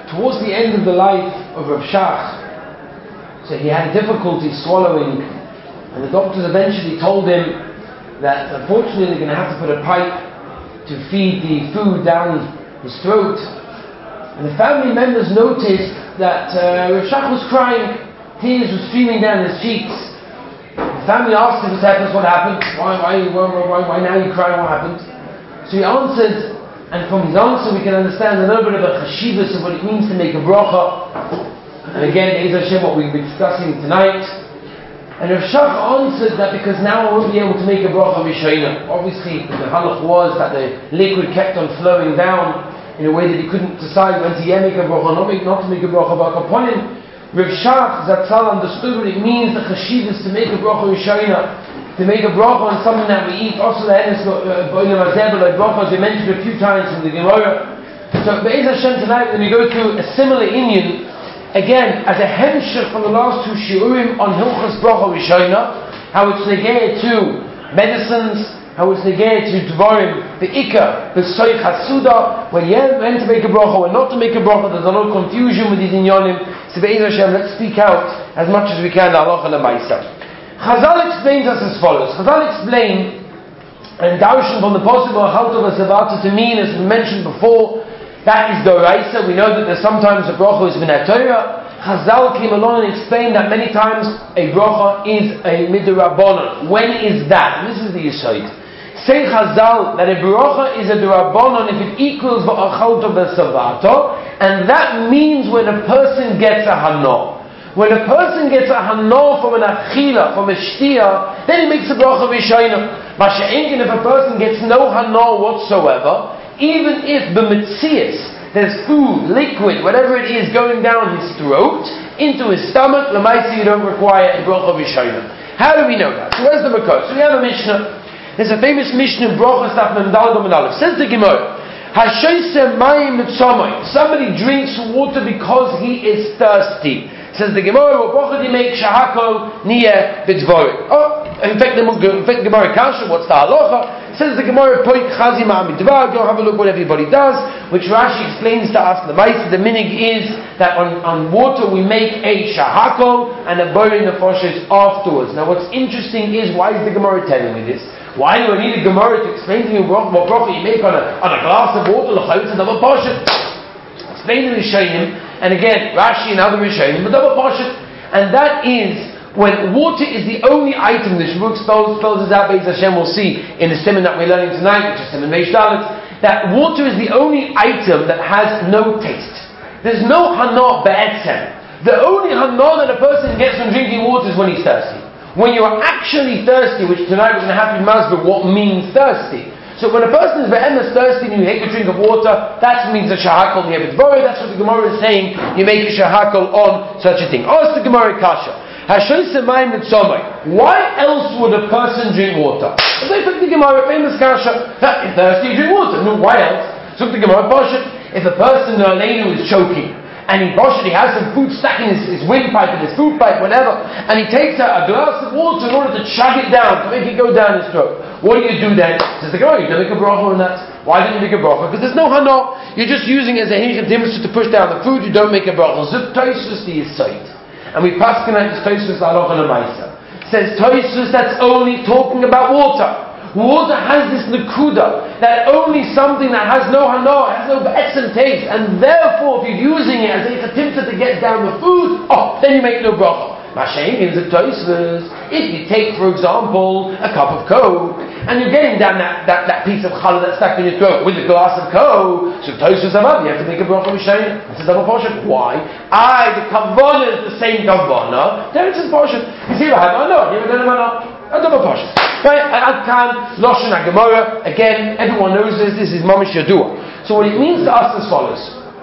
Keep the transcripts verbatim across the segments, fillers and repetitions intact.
towards the end of the life of Rav Shach, so he had difficulty swallowing, and the doctors eventually told him that unfortunately they're going to have to put a pipe to feed the food down his throat. And the family members noticed that uh, Rav Shach was crying, tears were streaming down his cheeks. The family asked him, what happened? Why, why, why, why, why now are you crying? What happened? So he answered, and from his answer we can understand a little bit of a chashivas of what it means to make a bracha. And again, Be'ez Hashem, what we've been discussing tonight. And Rav Shach answered that because now I won't be able to make a bracha Rishayna. Obviously, the halach was that the liquid kept on flowing down in a way that he couldn't decide when to yeah, make a bracha, not, make, not to make a bracha. But upon him, Rav Shach Zatzal understood what it means, the chashivas, to make a bracha Rishayna, to make a bracha on something that we eat. Also, the Enes Bo'ilem Hazeh, like bracha, as we mentioned a few times from the Gemara. So, Be'ez Hashem, tonight, when we go through a similar inyan, again, as a hemshech from the last two shiurim on Hilchas Bracha Rishayna, how it's negayah to medicines, how it's negayah to dvarim, the ikka, the soich hasuda, when yeah, when to make a bracha, when not to make a bracha, there's a lot of confusion with these inyanim. So Be'ez Hashem, let's speak out as much as we can, the halacha l'maisa. Chazal explains us as follows. Chazal explain, and darshan from the possible halto v'savata to mean, as we mentioned before, that is Doraisa. We know that there's sometimes a bracha is min ha-Torah. Chazal came along and explained that many times a bracha is a midrabanan. When is that? And this is the Yisod. Say Chazal that a bracha is a drabanan if it equals v'achalto v'savato, and that means when a person gets a hana. When a person gets a hana from an achila, from a shtia, then he makes a bracha v'shayna. Masha'inkin, if a person gets no hana whatsoever, even if the mitzias, there's food, liquid, whatever it is going down his throat, into his stomach, l'maisi you don't require a bracha v'shayna. How do we know that? So where's the makos? So we have a Mishnah. There's a famous Mishnah in Brachas Daf Mem Daled Amud Aleph. Says the Gemara, Hashoyse mayim mitzamay. Somebody drinks water because he is thirsty. Says the Gemara, what bracha do you make shahako niye b'dvorim? Oh, in fact, the in fact, Gemara Kasha, what's the halacha? Says the Gemara, poik chazi ma'amidvar, go have a look what everybody does, which Rashi explains to us, the mice, the minig is that on, on water we make a shahako and a boiling the foshes afterwards. Now what's interesting is, why is the Gemara telling me this? Why do I need a Gemara to explain to you what bracha you make on a, on a glass of water, l'chayutz and double poshet? Explain the Rishonim, and again, Rashi and other Rishonim, but double poshet, and that is when water is the only item, the Shuruk spells, spells this out, Be'ez Hashem will see in the simon that we're learning tonight, which is simon Reish Dalet, that water is the only item that has no taste. There's no hana ba'etzem. The only hana that a person gets from drinking water is when he's thirsty. When you are actually thirsty, which tonight we're going to have to master what means thirsty. So when a person is be'emes thirsty and you take a drink of water, that means a shahakol ni'ebedvori. That's what the Gemara is saying. You make a shahakol on such a thing. Ask the Gemara Kasha. Why else would a person drink water? They took the Gemara, famous Kasha. If thirsty, you drink water. No, why else? Took the Gemara Pashat. If a person, the Aleinu, is choking, and he Pashat, he has some food stuck in his, his windpipe and his food pipe, whatever, and he takes a, a glass of water in order to chug it down, to make it go down his throat. What do you do then? Says the Gemara, you don't make a bracha on that. Why didn't you make a bracha? Because there's no hana. You're just using it as a hinchah to push down the food. You don't make a bracha. Zuk Tosfos the Yisod. And we pass connect this Tosfos halacha l'maisa. Says Tosfos that's only talking about water. Water has this nekuda that only something that has no hana, has no be'etzem taste, and therefore if you're using it as a timta to get down the food, oh, then you make no bracha. Mashayin is a Tosfos. If you take, for example, a cup of coke, and you're getting down that, that, that piece of challah that's stuck in your throat with a glass of coke, so Tosfos Amav, you have to make a bracha Rishayna. It's a double portion. Why? I, the kavana is the same kavana. There it's a portion. You see what I have? Oh no, you don't know. A double portion. Right? Adkan, Loshen, Gemara. Again, everyone knows this. This is Mamish Yadua. So what it means to us as follows.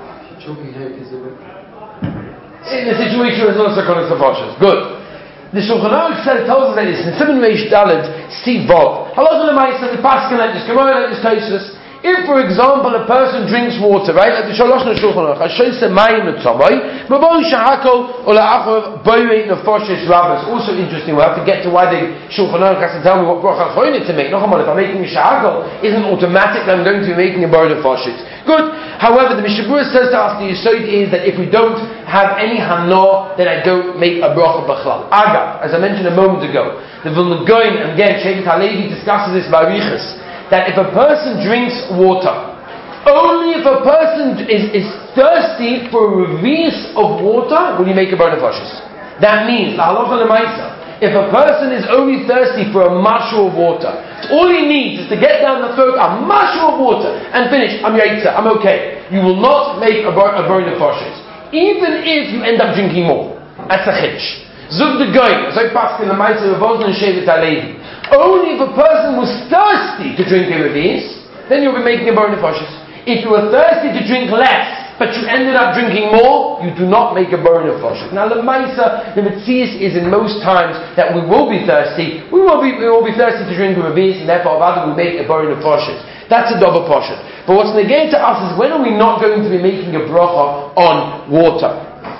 In the situation where it's also called as the portions. Good. The Shulchan Aruch says, tells us that it's in Simon Reish Dalet, see Vov. Halacha l'maisa, the Paskin like this, Gemara like this, Tosfos. If, for example, a person drinks water, right, like the Shalosh and Shulchan Aruch, Hashoyse Mayim L'Tzomai, Mavoi Shahakol Ola'achor Boyei Nefoshes Rabbis. Also interesting, we'll have to get to why the Shulchan Aruch has to tell me what bracha Choyne to make. Nochmal, if I'm making a Shahakol, isn't automatic that I'm going to be making a Bar Nefoshes. Good. However, the Mishnah Berurah says to us, the Yesod is that if we don't have any Hana, then I don't make a bracha B'chlal. Agav, as I mentioned a moment ago, the Vilna Gaon, and again, Shevet HaLevi discusses this by Riches, that if a person drinks water, only if a person is, is thirsty for a revius of water will you make a bar nefashos. That means, la halacha l'maisa, if a person is only thirsty for a mashu of water, all he needs is to get down the throat a mashu of water and finish, I'm yaitza, I'm okay. You will not make a bar, a bar nefashos, even if you end up drinking more. That's a chiddush. Zug the goy, so paskin l'maisa v'vozn and Shevet HaLevi. Only if a person was thirsty to drink a revius, then you'll be making a bar nefashos. If you were thirsty to drink less, but you ended up drinking more, you do not make a bar nefashos. Now the Maisa, the Metzias is in most times that we will be thirsty, we will be, we will be thirsty to drink a revius, and therefore rather we make a bar nefashos. That's a double portion. But what's negated to us is when are we not going to be making a bracha on water?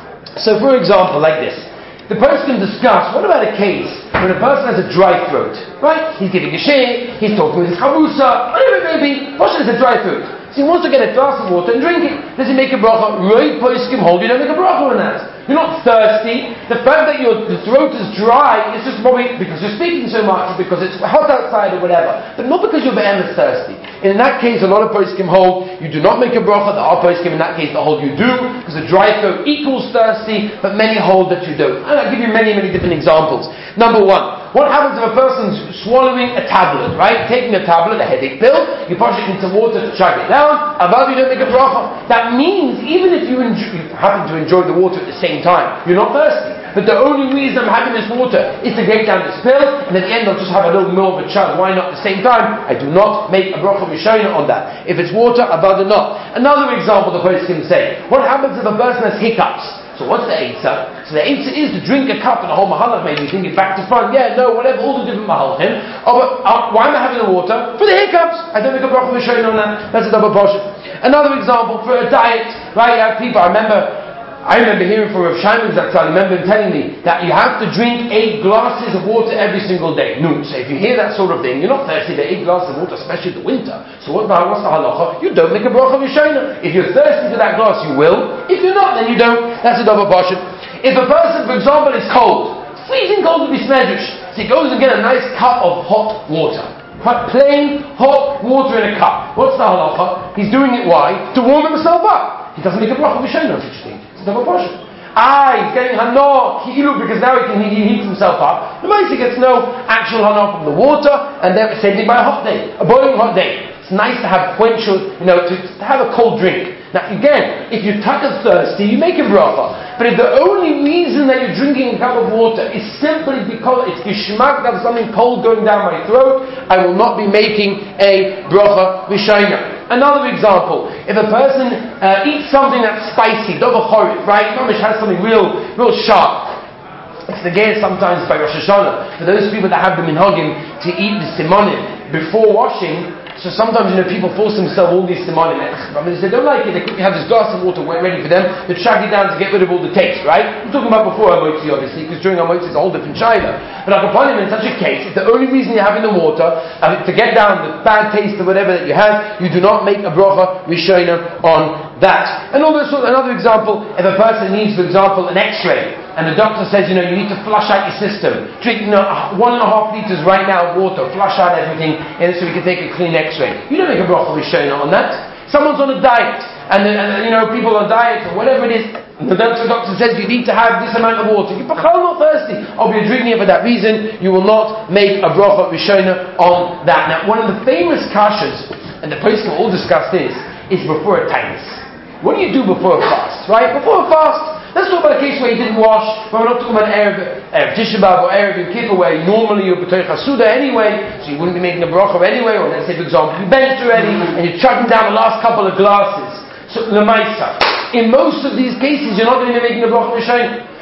So for example, like this. The person can discuss, what about a case when a person has a dry throat, right? He's giving a share, he's talking with his chavusa, whatever it may be, person has a dry throat. So he wants to get a glass of water and drink it. Does he make a bracha? Right, poskim hold, you don't make a bracha on that. You're not thirsty. The fact that your the throat is dry is just probably because you're speaking so much, or because it's hot outside or whatever, but not because your be'em is thirsty. In that case, a lot of poskim hold, you do not make a bracha. The other poskim in that case, the hold you do, because a dry throat equals thirsty, but many hold that you don't. And I'll give you many, many different examples. Number one, what happens if a person's swallowing a tablet, right? Taking a tablet, a headache pill, you push it into water to chug it down, above you don't make a bracha. That means, even if you, enjoy, you happen to enjoy the water at the same time, you're not thirsty. But the only reason I'm having this water is to get down this pill, and at the end I'll just have a little more of a chug. Why not at the same time? I do not make a bracha rishona on that. If it's water, above or not. Another example the person can say, what happens if a person has hiccups? So what's the eitzah? So the eitzah is to drink a cup and a whole mahalach, maybe think it back to front. Yeah, no, whatever, all the different mahalachim. Oh, but uh, why am I having the water? For the hiccups. I don't make a bracha rishona on that. That's a double portion. Another example for a diet, right? You have people, I remember I remember hearing from Rav Shimon Zatzal, I remember him telling me that you have to drink eight glasses of water every single day. No, so if you hear that sort of thing, you're not thirsty for eight glasses of water, especially in the winter. So what, what's the halacha? You don't make a bracha v'shayna. If you're thirsty for that glass, you will. If you're not, then you don't. That's a double portion. If a person, for example, is cold, freezing cold would be smedrash. So he goes and gets a nice cup of hot water. Hot, plain, hot water in a cup. What's the halacha? He's doing it, why? To warm himself up. He doesn't make a bracha v'shayna on such a thing. Double portion. Ah, he's getting hana ki'ilu because now he can he, he heats himself up. The Maisa gets no actual hana from the water, and then same thing by a hot day, a boiling hot day. It's nice to have quenchal, you know, to, to have a cold drink. Now again, if you're tucker thirsty, you make a bracha. But if the only reason that you're drinking a cup of water is simply because it's gishmak, that's something cold going down my throat, I will not be making a bracha v'shayna. Another example, if a person uh, eats something that's spicy, dover chorif, right? Mamish has something real, real sharp. It's the gear sometimes by Rosh Hashanah. For those people that have the minhagim to eat the simonim before washing, so sometimes, you know, people force themselves all these simonim. I mean, if they don't like it, they quickly have this glass of water ready for them. They chug it down to get rid of all the taste, right? I'm talking about before Hamotzi, obviously, because during Hamotzi it's a whole different shayla. But like upon him, in such a case, if the only reason you're having the water uh, to get down the bad taste or whatever that you have, you do not make a bracha rishona on that. And also, another example, if a person needs, for example, an X-ray, and the doctor says, you know, you need to flush out your system. Drink, you know, one and a half liters right now of water, flush out everything, and so we can take a clean X-ray. You don't make a bracha v'shayna on that. Someone's on a diet, and, and you know, people on diet or whatever it is. The doctor, the doctor says you need to have this amount of water. You're not thirsty. Or you're drinking it for that reason. You will not make a bracha v'shayna on that. Now, one of the famous kashas, and the place can all discuss this, is before a tainus. What do you do before a fast? Right? Before a fast. Let's talk about a case where you didn't wash, but we're not talking about Erev, Erev Tisha B'Av or Erev Yom Kippur, where normally you're B'toich HaSuda anyway, so you wouldn't be making a bracha anyway, or let's say, for example, you benched already, and you're chugging down the last couple of glasses. So, L'maisa. In most of these cases, you're not going to be making a bracha v'shayna.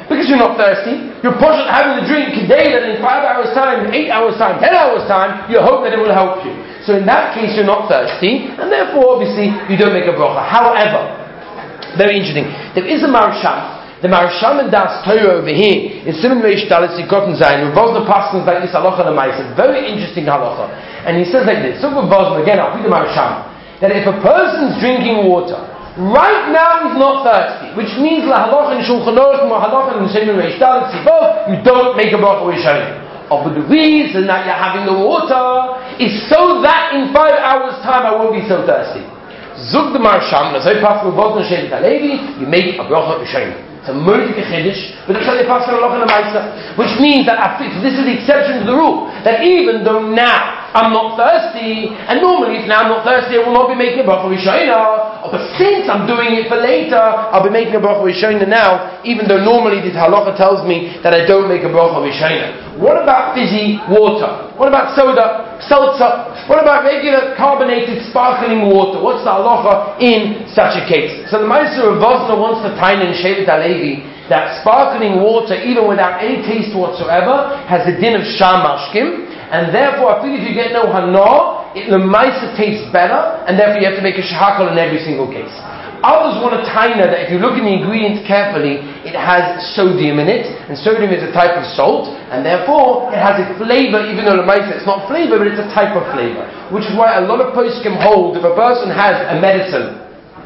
Because you're not thirsty. You're pushing having the drink today that in five hours time, eight hours time, ten hours time, you hope that it will help you. So in that case, you're not thirsty, and therefore, obviously, you don't make a bracha. However, very interesting, there is a Marsham. The Marsham and Das Torah over here is Simon Reish Dalet Sikot and Zayin. Ravosna passes like this halacha l'maisa. Very interesting halacha. And he says like this. So Ravosna, again, I'll read the Marsham. That if a person's drinking water, right now he's not thirsty, which means la halacha in Shulchan Aruch, ma halacha in Simon Reish Dalet Sikot, you don't make a bracha Rishayim. Oh, but the reason that you're having the water is so that in five hours time I won't be so thirsty. Zug the Marsham, as I pass with Ravosna Shevet HaLevi, you make a bracha Rishayim. It's a murder chiddush, but it's only passing along in the Maisa, which means that this is the exception to the rule. That even though now I'm not thirsty, and normally if now I'm not thirsty, I will not be making a bracha rishona. But since I'm doing it for later, I'll be making a bracha rishona now, even though normally this halacha tells me that I don't make a bracha rishona. What about fizzy water? What about soda, seltzer? What about regular carbonated sparkling water? What's the halacha in such a case? So the Meister of Vosna wants to tie in Shevet HaLevi that sparkling water, even without any taste whatsoever, has the din of shamashkim, and therefore I think if you get no hana, it the Meister tastes better, and therefore you have to make a shahakal in every single case. Others want to taina that if you look in the ingredients carefully, it has sodium in it, and sodium is a type of salt, and therefore it has a flavor, even though the Meister it's not flavor, but it's a type of flavor. Which is why a lot of poskim hold if a person has a medicine,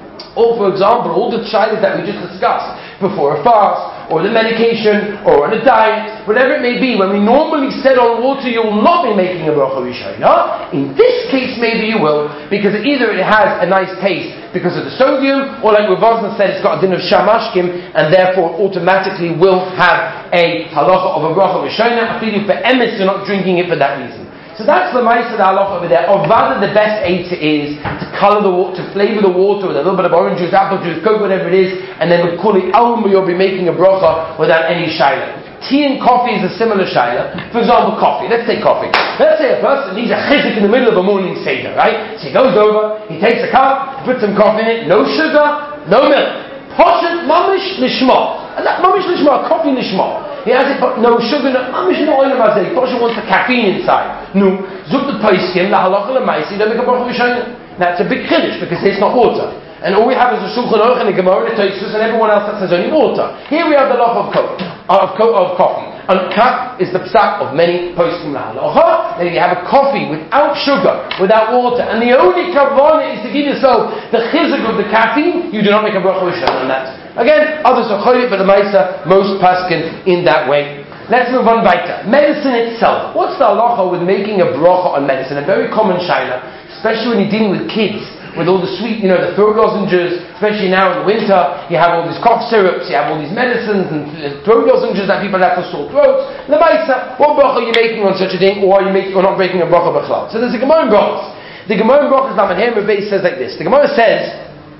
or for example, all the shaylas that we just discussed, before a fast, or the medication, or on a diet, whatever it may be, when we normally said on water you will not be making a bracha rishona, in this case maybe you will, because either it has a nice taste because of the sodium, or like Ravosna said, it's got a din of shamashkim, and therefore automatically will have a halacha of a bracha rishona. I feel for emes you're not drinking it for that reason. So that's the Ma'aseh halacha over there. Or rather, the best eitzah is to color the water, to flavor the water with a little bit of orange juice, apple juice, coke, whatever it is, and then with kuli alma you'll be making a bracha without any shayla. Tea and coffee is a similar shayla. For example, coffee. Let's take coffee. Let's say a person needs a chizik in the middle of a morning seder, right? So he goes over, he takes a cup, he puts some coffee in it, no sugar, no milk. Poshet mamish lishma. Mamish lishma, coffee lishma. He has it, but no sugar, no, mamish no oil mazeh. Poshet wants the caffeine inside. No, zuk the poskim, la halacha l'maisi, don't make a bracha rishona. Now it's a big chiddush because it's not water. And all we have is a Shulchan Aruch and a Gemara and a Tosfos and everyone else that says only water. Here we have the law of coke, of, co- of coffee. And kaf is the psak of many poskim lahalacha. Then you have a coffee without sugar, without water, and the only kavanah is to give yourself the chizuk of the caffeine. You do not make a bracha rishon on that. Again, others are choyit, but the Maisa most paskin in that way. Let's move on weiter. Medicine itself. What's the halacha with making a bracha on medicine? A very common shayla, especially when you're dealing with kids. With all the sweet, you know, the throat lozenges, especially now in the winter, you have all these cough syrups, you have all these medicines and throat lozenges that people have for sore throats. Lemaisa, what bracha are you making on such a thing, or are you making, or not making a bracha b'chlal? So there's a Gemara in Brachos. The Gemara in Brachos, Lamed Rebbe says like this. The Gemara says,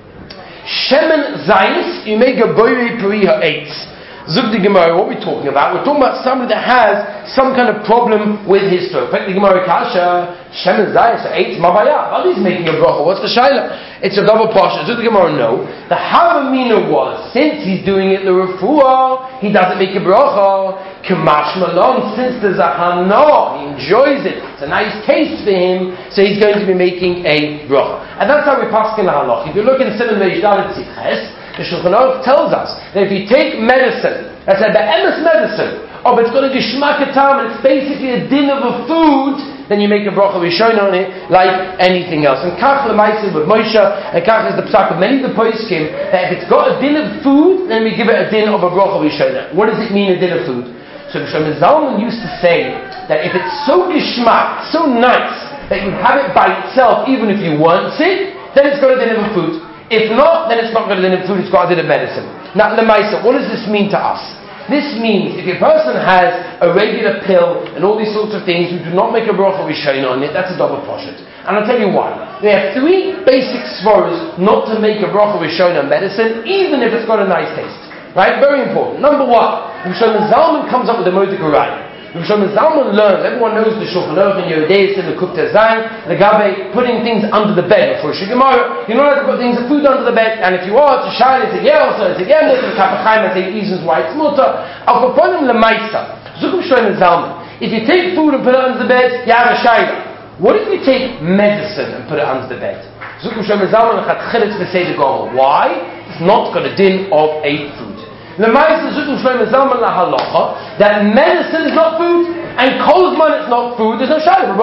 Shemen Zayis, you make a boire periha eitz. Zug the Gemara, what are we talking about? We're talking about somebody that has some kind of problem with his throat. The Gemara Kasha, Shemen Zayis, eitz mavaya. But he's making a bracha. What's the shayla? It's a double portion. Zug the Gemara, no. The Havamina was, since he's doing it the refuah, he doesn't make a bracha. Kamash malon, since there's a hana, he enjoys it. It's a nice taste for him, so he's going to be making a bracha. And that's how we pass in the halach. If you look in Simon Reish Dalet Siches, the Shulchan Aruch tells us that if you take medicine, that's a be'emes medicine, or it's got a geshmak tam, and it's basically a din of a food, then you make a bracha rishona on it like anything else. And kach l'maisa with Moshe, and kach is the psak of many of the poskim, that if it's got a din of food, then we give it a din of a bracha rishona. What does it mean, a din of food? So Shlomo Zalman used to say that if it's so geshmak, so nice, that you have it by itself, even if you want it, then it's got a din of a food. If not, then it's not got a din of food, it's got a din of medicine. Now, l'maisa, what does this mean to us? This means if a person has a regular pill and all these sorts of things, you do not make a bracha rishona on it, that's a double poshet. And I'll tell you why. There are three basic svaros not to make a bracha rishona on medicine, even if it's got a nice taste. Right? Very important. Number one, Shlomo Zalman comes up with a modik urai. Rav Shlomo Zalman learns, everyone knows the Shulchan Aruch and Yehudeis and the Kufta Zayin, the Gabe, putting things under the bed before Shigimara. You're not allowed to put things of food under the bed, and if you are, it's a shayla, it's a yeah, also, it's a yeah, mutter, the Kapachayim, it's a reasons why it's mutter. I'll put them lemaisa. Zukum Shlomo Zalman. If you take food and put it under the bed, you have a shayla. What if you take medicine and put it under the bed? Zukum Shlomo Zalman lechat chilitz b'seder gomel. Why? It's not got a din of a food. Lemaisa Zukum Shlomo Zalman la halacha that medicine is not food and kolzman it's not food. There's no shayla.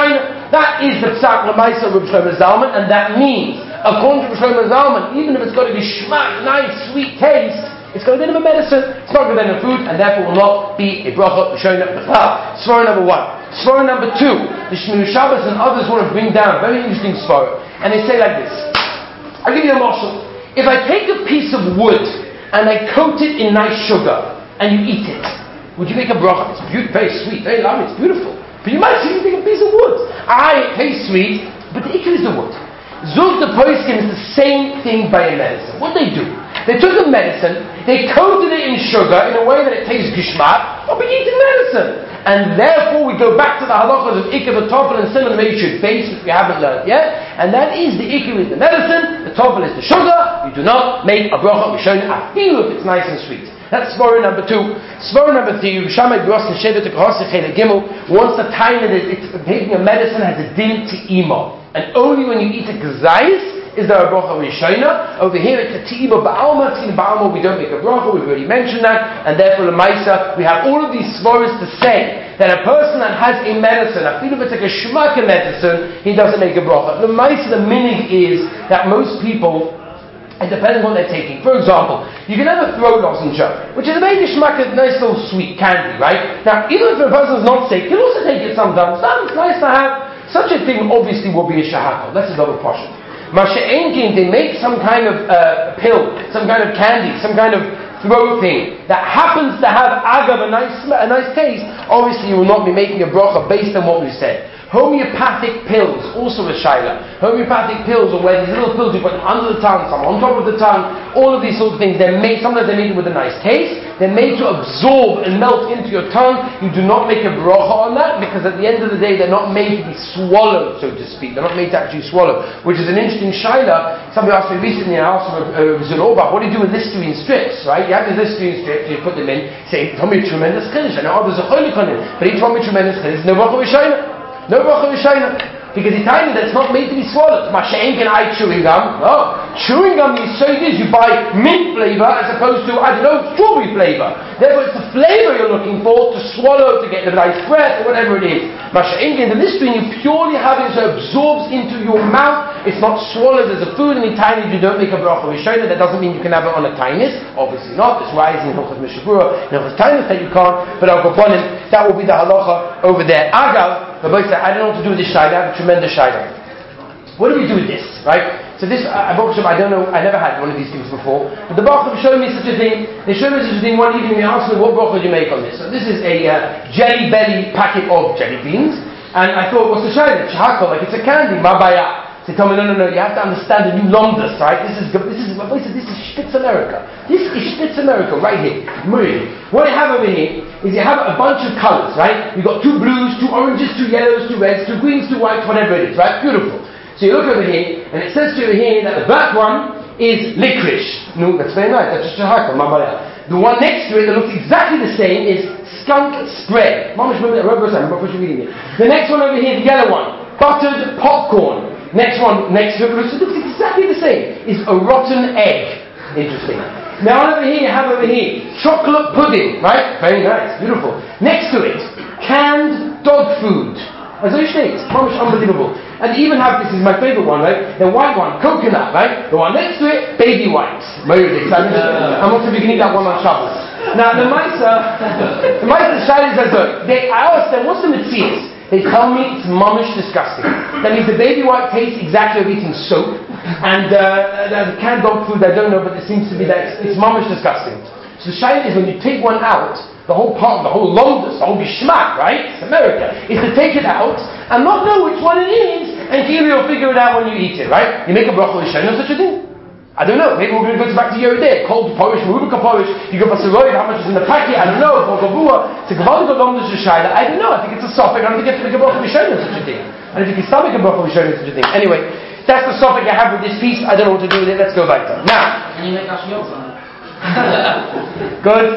That is the psak lemaisa of Shlomo Zalman, and that means according to Shlomo Zalman, even if it's got a gishmak, nice sweet taste, it's got a bit of a medicine. It's not going to be a food, and therefore will not be a bracha b'shoyna b'chal. Svara number one. Svara number two. The Shmir Shabbos and others want to bring down a very interesting svara, and they say like this. I'll give you a mashal. If I take a piece of wood and I coat it in nice sugar, and you eat it, would you make a bracha? It's beautiful, very sweet, very lovely, it's beautiful. But you might see you take a piece of wood. Ah, it tastes sweet, but the ikar is the wood. Zug the Poskim is the same thing by a medicine. What they do? They took a medicine, they coated it in sugar in a way that it tastes gishmak, but we eat the medicine. And therefore we go back to the halachas of ikar, the tofel, and simon meishud base, which we haven't learned yet. And that is the ikar is the medicine, the tofel is the sugar. You do not make a bracha b'shoyna afilu if it's nice and sweet. That's svara number two. Svara number three, Shammai Gros and Shevet Kehosei Chele Gimel wants to tie that it's taking a medicine has a din to imo. And only when you eat a gazayis is there a bracha rishona. Over here it's a ti'iba ba'alma. Ti'iba ba'alma we don't make a bracha, we've already mentioned that. And therefore the Maisa, we have all of these svaras to say that a person that has a medicine, I feel if it's like a shmaka medicine, he doesn't make a bracha. The Maisa, the minig is that most people, and depending on what they're taking. For example, you can have a throat lozenge, which is a very shmaka, nice little sweet candy, right? Now, even if a person is not sick, he'll also take it sometimes. Sometimes it's nice to have. Such a thing obviously will be a shahakal. That's a double portion. Masha'enkin, they make some kind of uh, pill, some kind of candy, some kind of throat thing that happens to have agav, a nice, a nice taste. Obviously, you will not be making a bracha based on what we said. Homeopathic pills, also a shaila. Homeopathic pills are where these little pills you put them under the tongue, some on top of the tongue, all of these sort of things. They're made, sometimes they're made with a nice taste. They're made to absorb and melt into your tongue. You do not make a bracha on that because at the end of the day they're not made to be swallowed, so to speak. They're not made to actually swallow, which is an interesting shaila. Somebody asked me recently in the house of uh, Zilobach, what do you do with Listerine strips, right? You have the Listerine strips, you put them in, say, tell me a tremendous chiddush. I know others are cholik on it, but he told me tremendous chiddush. No bracha v'shayna. No bracha v'shayna. Because he tells me that it's not made to be swallowed. Masha'en can I chewing gum? No. Chewing gum, you say this, you buy mint flavor as opposed to, I don't know, strawberry flavor. Therefore it's the flavor you're looking for to swallow, to get the nice breath, or whatever it is. Masha'en can, the Listerine, you purely have it so it absorbs into your mouth. It's not swallowed as a food, and in tiny you don't make a bracha v'shayna. That doesn't mean you can have it on a tainis. Obviously not. It's why it's in Hilchos Mishabura, in Hilchos Tainis that you can't. But I'll go upon him. That will be the halacha over there. Agav, the boy said, I don't know what to do with this shayla. I have a tremendous shayla. What do we do with this, right? So this, I, I don't know, I never had one of these things before. But the Baruch showed me such a thing. They showed me such a thing one evening. They asked me, what bracha do you make on this? So this is a uh, jelly belly packet of jelly beans. And I thought, what's the shayla? Shahakal, like it's a candy, mabaya. So they told me, no, no, no, you have to understand the new lomdus, right? This is, this is, this is Spitz America. This is Spitz America, right here. Really. What you have over here is you have a bunch of colors, right? You've got two blues, two oranges, two yellows, two reds, two greens, two whites, whatever it is, right? Beautiful. So you look over here, and it says to you here that the black one is licorice. No, that's very nice. That's just shahakal, mamaya. The one next to it that looks exactly the same is skunk spread. The next one over here, the yellow one, buttered popcorn. Next one, next to it, it looks exactly the same, is a rotten egg. Interesting. Now over here, you have over here, chocolate pudding, right? Very nice, beautiful. Next to it, canned dog food. As I say, it's unbelievable. And they even have, this is my favorite one, right? The white one, coconut, right? The one next to it, baby wipes. I'm not sure if you can eat that one on Shabbos. Now the Maisa, the Maisa Shai says, look, they, I asked them, what's the mitzvahs? They tell me it's mamish disgusting. That means the baby wipe tastes exactly like eating soap. And uh, the canned dog food, I don't know, but it seems to be that it's, it's mamish disgusting. So the shayla is when you take one out, the whole part, the whole lomdus, the whole gishmak, right? It's America, is to take it out and not know which one it is, and you'll figure it out when you eat it, right? You make a bracha with shayla, such a thing. I don't know. Maybe we're going to go back to Yerideh. Cold Polish, Merubika Polish. You go for Saroid, how much is in the packet? I don't know. For Gavua, it's a Gavaldic Lomdish Shaila. I don't know. I think it's a suffix. I don't think you have to make a bracha v'shoyin on such a thing. I don't think you can make a bracha v'shoyin on such a thing. Anyway, that's the suffix I have with this piece. I don't know what to do with it. Let's go back to it. Now. Can you make Ashiyot? Good.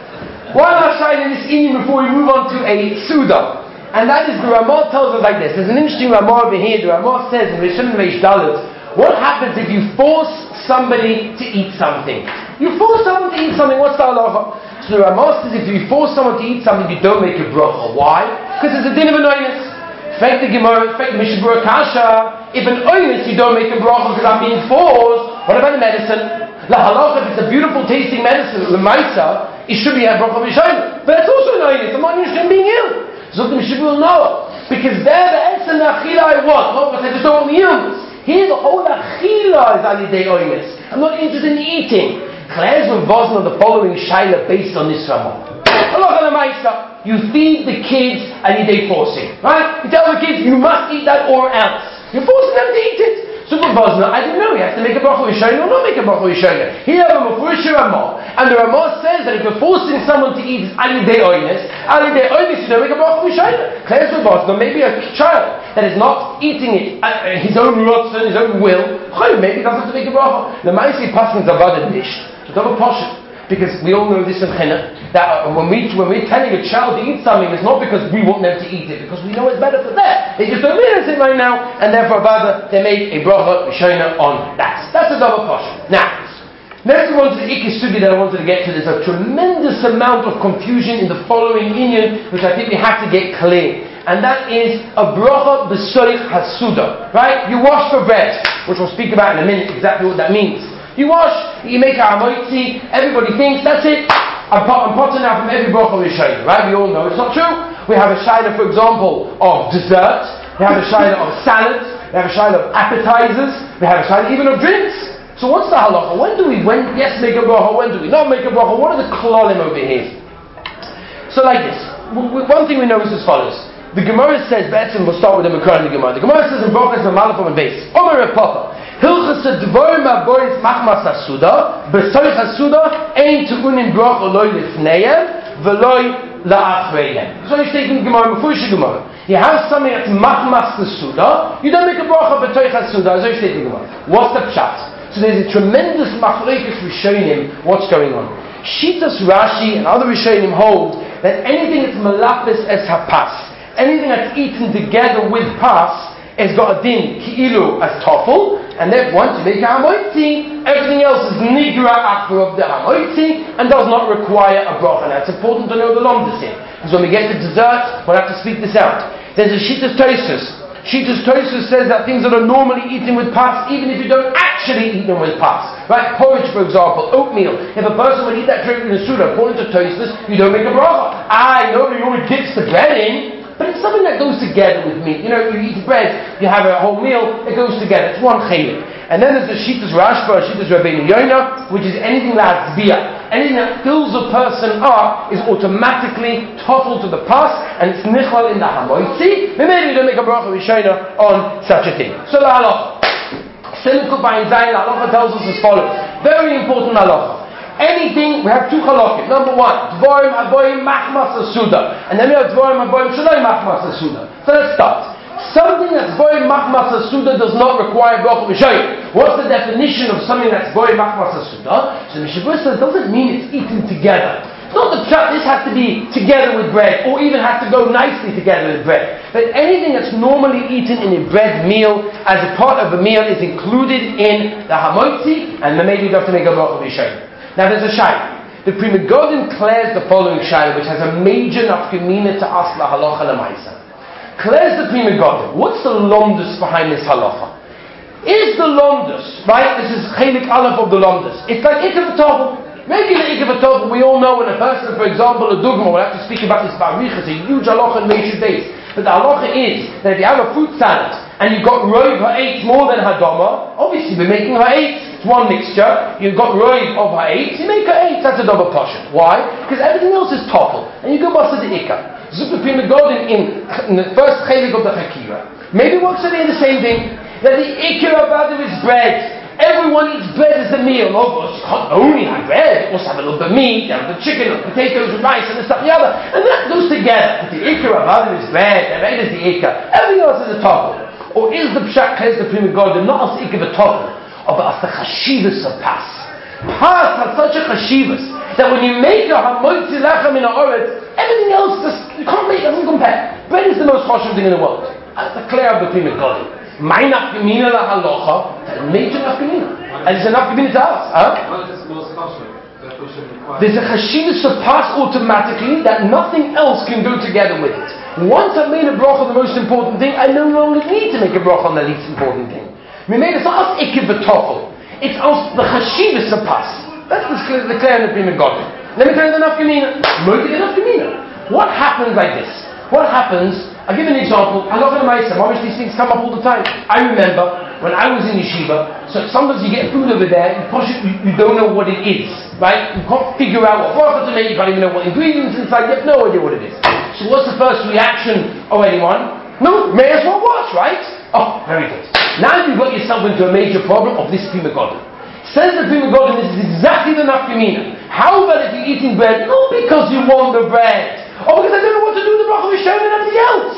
One last shayla in this inyan before we move on to a Suda. And that is the Ramah tells us like this. There's an interesting Ramah over here. The Ramah says in Rishon Reish Dalet, what happens if you force somebody to eat something? You force someone to eat something, what's the halacha? So the Ramah says if you force someone to eat something, you don't make a bracha. Why? Because it's a din of an oinus. Fake the Gemara, fake the Mishnah Berurah Kasha. If an oinus, you don't make a bracha because I'm being forced. What about the medicine? La halacha, if it's a beautiful tasting medicine, l'maisa, it should be a bracha v'shoyin. But it's also an oinus. I'm not interested in being ill. So the Mishnah will know. Because there the essence of achila I want. Not because I just don't want the illness. Here the whole achila is alidei oinus. I'm not interested in eating. Claire's from Vosna the following shaila based on this Ramah. Halacha l'maisa. You feed the kids alidei forcing. Right? You tell the kids you must eat that or else. You're forcing them to eat it. So for Vosna, I don't know, he has to make a bracha v'shoyin or not make a bracha v'shoyin. Here have a mafurish Ramah, and the Ramah says that if you're forcing someone to eat alidei oinus, alidei oinus, you don't make a bracha v'shoyin. Claire's for Vosna, maybe a child that is not eating it uh, his own rotzen, his own will, maybe he doesn't have to make a bracha. The Ma'aseh Paschim Zavada Nisht, the double portion. Because we all know this in Chinuch, that when, we, when we're telling a child to eat something, it's not because we want them to eat it, because we know it's better for them. They just don't realize it right now, and therefore, rather, they make a bracha v'shoyin on that. That's a double portion. Now, let's move on to the Ikki Sugi that I wanted to get to. There's a tremendous amount of confusion in the following inyan, which I think we have to get clear. And that is a bracha b'soich hasuda. Right? You wash for bread, which we'll speak about in a minute, exactly what that means. You wash, you make a hamoitzi, everybody thinks, that's it, I'm, I'm potting now from every bracha v'shoyin, right? We all know it's not true. We have a shayla, for example, of dessert, we have a shayla of salads, we have a shayla of appetizers, we have a shayla even of drinks. So what's the halacha? When do we, when, yes, make a bracha, when do we not make a bracha? What are the klolim over here? So like this, one thing we know is as follows. The Gemara says, Be'etzim, we'll start with the Makar in the Gemara. The Gemara says in Brachas Mamalafam and Beis, Omer Reb Papa, Hilchas Dvorim Aboris Machmas Hasuda, Besoich Hasuda, Ein Tu'unin Bracha Loi Lifneihem, V'loi La'achreihem. So he's taking Gemara, before you Gemara. You have something that's Machmas Hasuda, you don't make a Bracha B'toich Hasuda, so he's taking Gemara. What's the pshat? So there's a tremendous Machlekes Rishonim, what's going on. Shitas Rashi and other Rishonim hold that anything that's Malapis es Hapas, anything that's eaten together with Pas, has got a din ki'ilu as tofel, and then once you make a hamoitzi, everything else is nigra after of the hamoitzi and does not require a bracha. Now it's important to know the lomdus here, because when we get to dessert, we'll have to speak this out. There's a Shitas Tosus. Shitas Tosus says that things that are normally eaten with pas, even if you don't actually eat them with pas, right? Porridge, for example, oatmeal. If a person would eat that drink in a suda, according to Tosus, you don't make a bracha. I know you only dips the bread in. But it's something that goes together with meat. You know, you eat bread, you have a whole meal, it goes together. It's one chelik. And then there's the Shitas Rashba, Shitas Rabbeinu Yonah, which is anything la'atzbiyah. Anything that fills a person up is automatically toppled to the pas, and it's nichlal in the hamoitzi. Then maybe you don't make a bracha v'shoina on such a thing. So the halacha. Simcha Bayin Zayin, the halacha tells us as follows. Very important halacha. Anything, we have two halakim. Number one, Dvorim Aboim Machmas Asuda. And then we have Dvorim Aboim Shaloi Machmas Asuda. So let's start. Something that's Dvorim Machmas Asuda does not require bracha v'shoyin. What's the definition of something that's Dvorim Machmas Asuda? So Mishnah Berurah says, doesn't mean it's eaten together. It's not the pshat, this has to be together with bread, or even has to go nicely together with bread. But anything that's normally eaten in a bread meal, as a part of a meal, is included in the hamoitzi, and then maybe you have to make a bracha v'shoyin. Now there's a shayla. The Pri Megadim declares the following shayla, which has a major nafkamina to us la halacha lemaisa. Declares the Pri Megadim. What's the lomdus behind this halacha? Is the lomdus, right? This is chelik aleph of the lomdus. It's like ikav tov. Regular ikav tov. We all know when a person, for example, a dugma, we'll have to speak about this barich, it's a huge halacha in Meishu base. But the halacha is that if you have a fruit salad and you've got roiv ha'etz more than hadama, obviously we're making ha'etz. It's one mixture. You've got roiv of ha'etz, you make ha'etz, that's a double portion. Why? Because everything else is topple. And you go bust the ikka. Zuk the Pri Megadim in, in the first chelik of the Hakira. Maybe what's saying the same thing, that the ikka about it is bread. Everyone eats bread as a meal. Of course, you can't only have bread. You also have a little bit of meat, you have the chicken, and potatoes, and rice, and this stuff, and the other. And that goes together. But the ikar of other is bread, the bread is the ikar. Everything else is a topple. Or is the pshat ches the prima god, not as the ikar of a topple, but as the chashivas of pas. Pas has such a chashivas that when you make a hamoitzi lechem in a oretz, everything else just, you can't make, it doesn't compare. Bread is the most chashuv thing in the world. That's the clear of the prima god. My nafkamina la halacha, major nafkamina. And it's a nafkamina to us. Huh? What is the most chashuv? There's a chashivas of pas automatically that nothing else can go together with it. Once I've made a bracha on the most important thing, I no longer need to make a bracha on the least important thing. We made it not us ikir v'tofel. It's us the chashivas of pas. That's the, the clear in the prima god. Let me tell you the nafkamina. Moed the nafkamina. What happens like this? What happens? I'll give an example. I'm not going to make some. Obviously, these things come up all the time. I remember when I was in yeshiva. So sometimes you get food over there, you push it, you, you don't know what it is, right? You can't figure out what bracha to make. You can't even know what ingredients inside. You have no idea what it is. So what's the first reaction of anyone? No, may as well wash, right? Oh, very good. Now you've got yourself into a major problem of this prima god. Says the prima god, this is exactly the nafkamina. How about if you're eating bread? Not because you want the bread. Oh, because I don't know what to do with the bracha v'shem and everything else.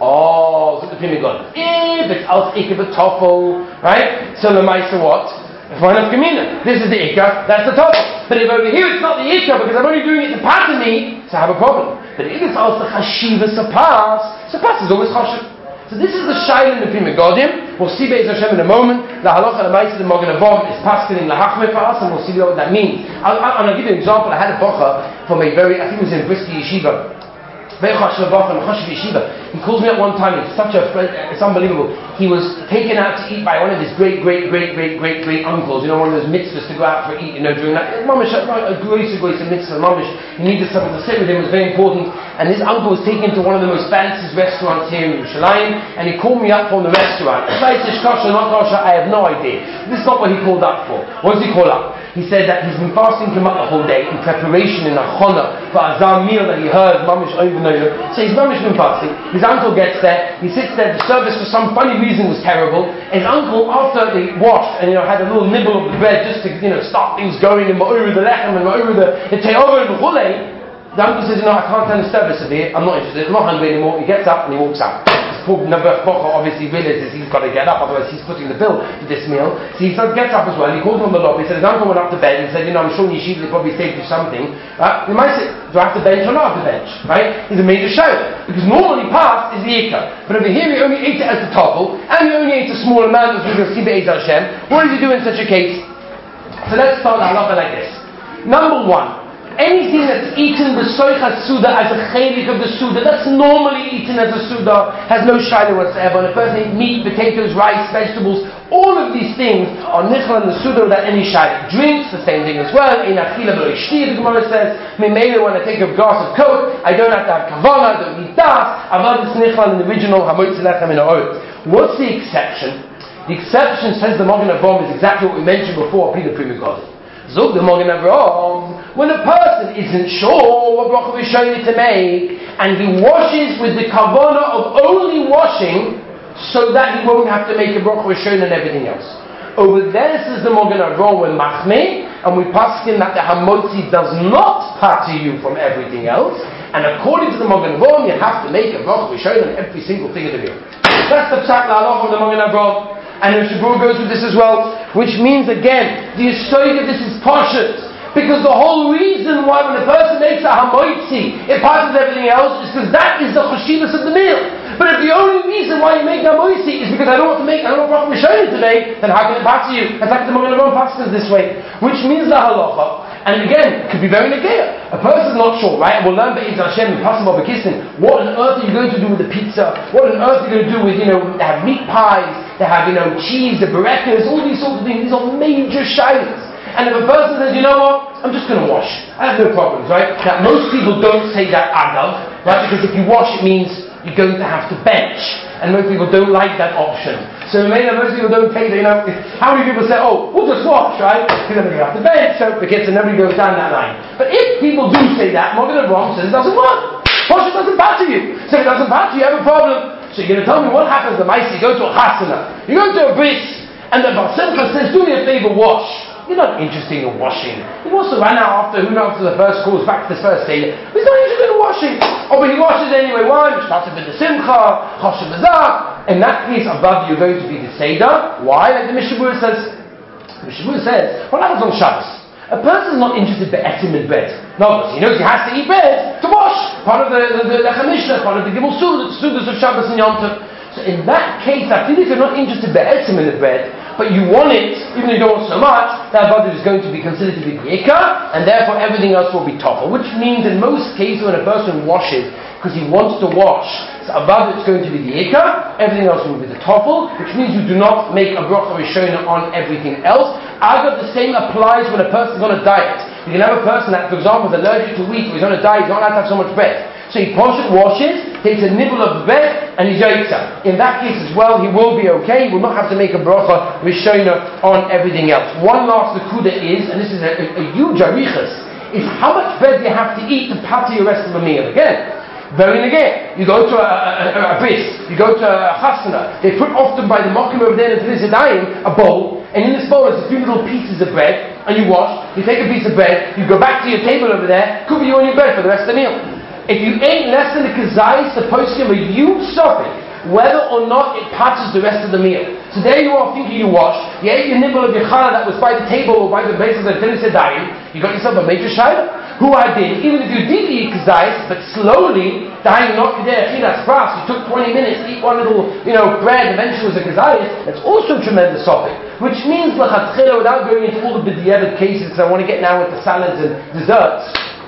Oh, so the prima god. If it's als ikar v'tofel, right? So the ma'aser what? If my nafkamina, this is the ikar, that's the tofel. But if over here it's not the ikar because I'm only doing it to pattern me, so I have a problem. But if it's als the chashivas a pas, so pas is always chashiv. So this is the shaila in the prima godim. We'll see Be'ez Hashem in a moment. The halacha and the ma'aser the Magen Avraham is paskening lahachme for us, and we'll see what that means. I'll, I'll, I'll give you an example. I had a bocha from a very, I think it was in Brisky Yeshiva. Very chashuv bocha and chashuv yeshiva. He calls me up one time. It's such a, it's unbelievable. He was taken out to eat by one of his great, great, great, great, great, great uncles. You know, one of those mitzvahs to go out for eat. You know, during that. Mamish, a grace, a grace, a mitzvah. Mamish. He needed someone to sit with him. It was very important. And his uncle was taken to one of the most fanciest restaurants here in Yerushalayim, and he called me up from the restaurant. If I said kosher, not kosher, I have no idea. This is not what he called up for. What does he call up? He said that he's been fasting him up the whole day in preparation in a chona for a zam meal that he heard mamish overnoyer. So he's mamish been fasting. His uncle gets there. He sits there. The service for some funny reason was terrible. His uncle, after they washed and you know had a little nibble of the bread just to you know start things going and over the lechem and over the the te'ova and the chulei. The uncle says, you know, I can't stand the service of here. I'm not interested. I'm not hungry anymore. He gets up and he walks out. Poor Nebuch Bocha obviously realizes he's got to get up, otherwise he's putting the bill for this meal. So he starts, gets up as well. He calls him on the lobby. He said, his uncle went up to bed and said, you know, I'm sure in Yeshiva they probably saved you something. Right? You might say, do I have to bench or not have to bench? Right? It's a major show. Because normally past is the ikar. But over here he only ate it as the topple, and he only ate a small amount, as we're going to see Be'ez Hashem. What does he do in such a case? So let's start the halacha like this. Number one. Anything that's eaten b'soichas suda as a chelik of the suda, that's normally eaten as a suda, has no shaila whatsoever. And a person eats meat, potatoes, rice, vegetables, all of these things are nichel in the suda without any shaila. Drinks, the same thing as well. Ein achila v'lo ishti, the Gemara says. Memele, when I take a glass of coke, I don't have to have kavana, I don't need das. Avad is nichel in the original hamoitzi lechem in ha'orot. What's the exception? The exception, says the Magen Avraham, is exactly what we mentioned before, Peter Prima God. Zog the Magen Avraham. When a person isn't sure what bracha v'shoyni to make, and he washes with the kavanah of only washing, so that he won't have to make a bracha v'shoyni and everything else. Over there says the Magen Avraham with machmeh, and we pass him that the hamotzi does not pater you from everything else, and according to the Magen Avraham, you have to make a bracha v'shoyni on every single thing of the meal. That's the psak la'alach of the Magen Avraham. And the Shabur goes with this as well, which means again, the yesod of this is pashut. Because the whole reason why when a person makes a hamoitzi, it passes everything else, is because that is the chashivas of the meal. But if the only reason why you make a hamoitzi is because I don't want to make, I don't want to show you today, then how can it pass you? That's like the Magen Avraham passes this way. Which means the halacha, and again, could be very negaya. A person's not sure, right? And we'll learn Be'ez Hashem in Pasuk B'Kisnin. What on earth are you going to do with the pizza? What on earth are you going to do with, you know, they have meat pies, they have, you know, cheese, the berekas, all these sorts of things. These are major shaylas. And if a person says, you know what, I'm just going to wash, I have no problems, right? Now, most people don't say that agav, right? Because if you wash, it means you're going to have to bench. And most people don't like that option. So most people don't take, you know, how many people say, oh, we'll just wash, right? Because then we have to bench, so the kids, and nobody goes down that line. But if people do say that, Magen Avraham says it doesn't work. Wash, it doesn't batter you. So if it doesn't batter you, you have a problem. So you're going to tell me what happens the mice, you go to a chasana, you go to a bris, and the Baal Simcha says, do me a favor, wash. You're not interested in washing. He wants to run out after, who knows, after the first course, back to the first day. He's not interested in washing. Oh, but he washes anyway. Why? Starts with the Simcha, Choshev Azah. In that case, above you're going to be the Seder. Why? Like the Mishnah Berurah says. The Mishnah Berurah says, what happens on Shabbos? A person is not interested in eating in bread. No, he knows he has to eat bread to wash. Part of the the, the, the Mishnah, part of the Gimel Sudas of Shabbos and Yom Tov. So in that case, I feel if you're not interested in eating in the bread, but you want it, even though you don't want so much, that body is going to be considered to be the Ikar, and therefore everything else will be Tofel. Which means in most cases when a person washes, because he wants to wash, so above it's going to be the Ikar, everything else will be the Tofel, which means you do not make a bracha Rishona on everything else. Agav, the same applies when a person is on a diet. You can have a person that, for example, is allergic to wheat, or he's on a diet, he's not allowed to have so much bread. So he washes, takes a nibble of the bread, and he's yaitza. In that case as well, he will be okay. He will not have to make a bracha rishona on everything else. One last nakuda is, and this is a, a, a huge arichas, is how much bread you have to eat to pater your rest of the meal. Again, very again, you go to a, a, a, a bris, you go to a chasana, they put often by the mokim over there into this yadayim, a bowl, and in this bowl there's a few little pieces of bread, and you wash, you take a piece of bread, you go back to your table over there, cook you on your bread for the rest of the meal. If you ate less than a kazayis, the poskim a huge suffix, whether or not it patches the rest of the meal. So there you are thinking you washed, you ate your nibble of your challah that was by the table or by the base of the Tilis Yadayim, you got yourself a major shayla. Who I did, even if you did eat kazayis, but slowly, dying not there, chinas pras, you took twenty minutes to eat one little, you know, bread, eventually was a kazayis, that's also tremendous suffix. Which means, l'chatchila, without going into all the b'diavad cases, because I want to get now into salads and desserts,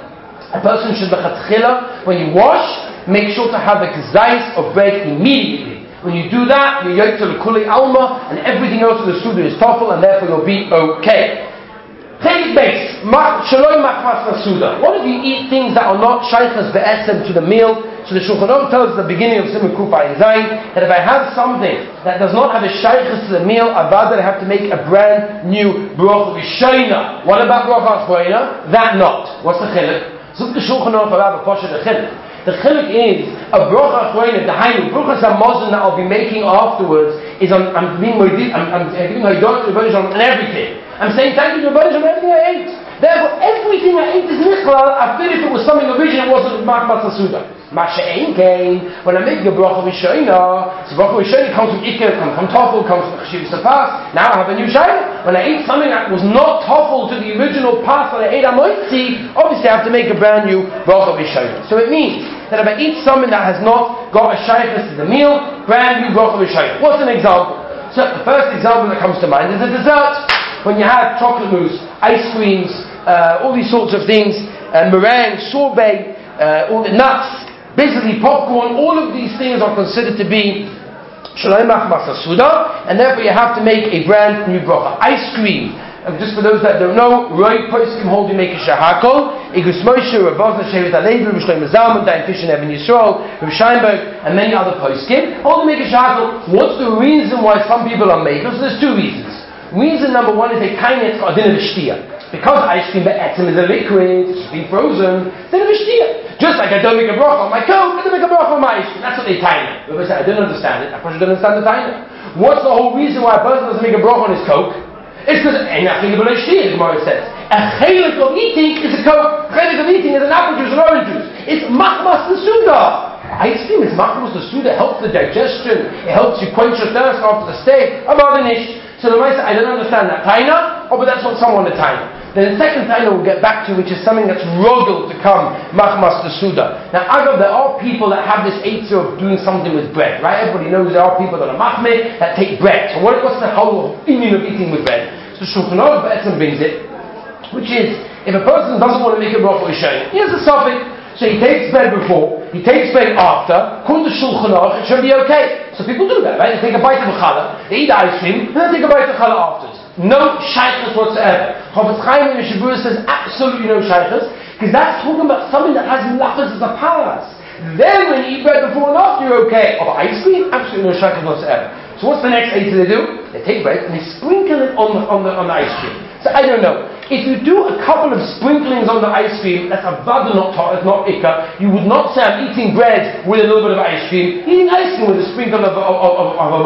a person should l'chatchila, when you wash, make sure to have the kazayis of bread immediately. When you do that, you're yoked to the kuli alma, and everything else in the suda is tofel, and therefore you'll be okay. Take it base. Shaloi machmas nasuda. What if you eat things that are not shaychas be'esem to the meal? So the Shulchan Aruch tells us at the beginning of Simon Kufa in Zayin that if I have something that does not have a shaychas to the meal, I'd rather have to make a brand new bracha rishayna. What about bracha achroina? That not. What's the chiluk? So the Shulchan Aruch about the poshet the chiluk. The chiluk is a bracha achroina. The hainu bracha samazon that I'll be making afterwards is I'm, I'm being I'm, I'm giving ha'idot to the on everything. I'm saying thank you to the on everything I ate. Therefore, everything I ate is nichlal. I feel if it was something original, it wasn't machmas asuda. Masha ein kain. When I make the bracha rishona, so bracha rishona comes from ikar, comes from tofel, comes from chashiv sapas. Now I have a new shayla. When I ate something that was not tofel to the original pas that I ate amoitzi, obviously I have to make a brand new bracha rishona. So it means that if I eat something that has not got a shaykhus to the meal, brand new bracha rishona. What's an example? So the first example that comes to mind is a dessert. When you have chocolate mousse, ice creams, uh, all these sorts of things, uh, meringue, sorbet, uh, all the nuts, basically popcorn, all of these things are considered to be shaloi machmas asuda, and therefore you have to make a brand new bracha. Ice cream, uh, just for those that don't know, Roy Poskim hold you make a shahakol, Igus Moshe, Rav Bozna, Shevet Alevi, Rav Shlomo Zalman, Dayan Fisher, Evan Yisrael, Rav Scheinberg, and many other Poskim, hold you make a shahakol. What's the reason why some people are makers? There's two reasons. Reason number one is a kindness or din of shtia. Because ice cream be'etzim is a liquid, it's being frozen, din of shtia. Just like I don't make a bracha on my coke, I don't make a bracha on my ice cream. That's what they tie me. But I didn't understand it. I probably don't understand the time. What's the whole reason why a person doesn't make a bracha on his coke? It's because ain't nothing but a shtia, the Gemara says. A chelik of eating is a coke. A chelik of eating is an apple juice or orange juice. It's machmas l'suda. Ice cream is machmas l'suda. It helps the digestion. It helps you quench your thirst after the steak. Abadanish. So the Maisa, I don't understand that taina, oh, but that's what someone the taina. Then the second taina we'll get back to, which is something that's rogel to come, machmas l'suda. Now, agav, there are people that have this eitzah of doing something with bread, right? Everybody knows there are people that are machmeh, that take bread. So what, what's the whole meaning of eating with bread? So Shulchan Aruch B'etzem brings it, which is, if a person doesn't want to make a bracha rishayna, here's the suffix. So he takes bread before, he takes bread after, according to Shulchan Aruch, it should be okay. So people do that, right? They take a bite of a challah, they eat the ice cream, and then take a bite of challah afterwards. No shaykhus whatsoever. Chofetz Chaim in Mishnah Berurah says absolutely no shaykhus, because that's talking about something that has melachas as a paras. Then when you eat bread before and after, you're okay. Of ice cream, absolutely no shaykhus whatsoever. So what's the next eitzah they do? They take bread and they sprinkle it on the, on the, on the ice cream. So I don't know. If you do a couple of sprinklings on the ice cream, that's a vada, not it's not ikka. You would not say I'm eating bread with a little bit of ice cream. Eating ice cream with a sprinkle of, of, of, of, of a motzi.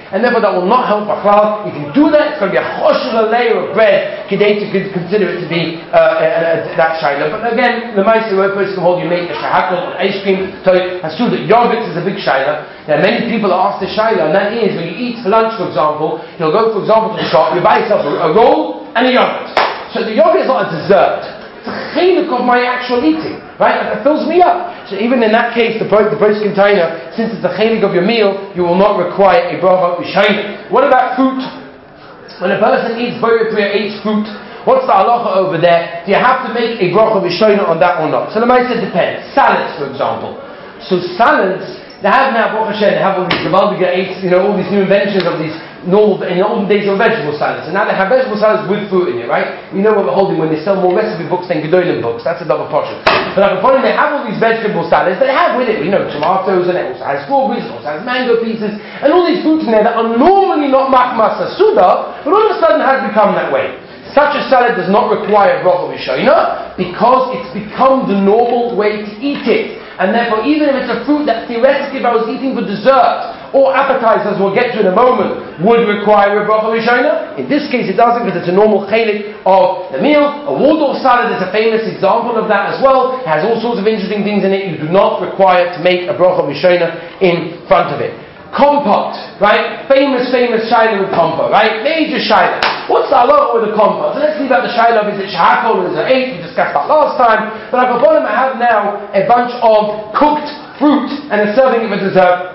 and therefore that will not help Bachlal. You can do that, it's going to be a choshev layer of bread, Kedei to consider it to be uh, uh, uh, that shaila. But again, the Maisa word person can hold you make a shahakol on ice cream, so as true that yogurt is a big shaila. There are many people that ask the shaila, and that is when you eat for lunch, for example, you'll go, for example, to the shop, you buy yourself a, a roll and a yogurt. So the yogurt is not a dessert. It's a chiluk of my actual eating, right? It fills me up. So even in that case, the the first container, since it's the chiluk of your meal, you will not require a bracha b'shayna. What about fruit? When a person eats boyer priya, eats fruit, what's the halacha over there? Do you have to make a bracha b'shayna on that or not? So the Maisa depends. Salads, for example. So salads, they have now, Baruch Hashem, they have all these Gavaldiga eights, you know, all these new inventions of these normal, in the olden days of vegetable salads. And now they have vegetable salads with fruit in it, right? You know what we're holding when they sell more recipe books than Gedolim books. That's a double portion. But like upon they have all these vegetable salads, they have with it, you know, tomatoes, and it also has strawberries, it also has mango pieces, and all these fruits in there that are normally not machmas asuda, but all of a sudden has become that way. Such a salad does not require bracha b'shayna because it's become the normal way to eat it. And therefore, even if it's a fruit that theoretically if I was eating for dessert or appetizers, we'll get to in a moment, would require a bracha b'shayna. In this case it doesn't because it's a normal chelik of the meal. A Waldorf salad is a famous example of that as well. It has all sorts of interesting things in it. You do not require to make a bracha b'shayna in front of it. Compote, right? Famous, famous shaila with compote, right? Major shaila. What's the halacha with the compote? So let's leave out the shaila of is it shahakol or is it eight? We discussed that last time. But at the bottom I have now a bunch of cooked fruit and a serving of a dessert.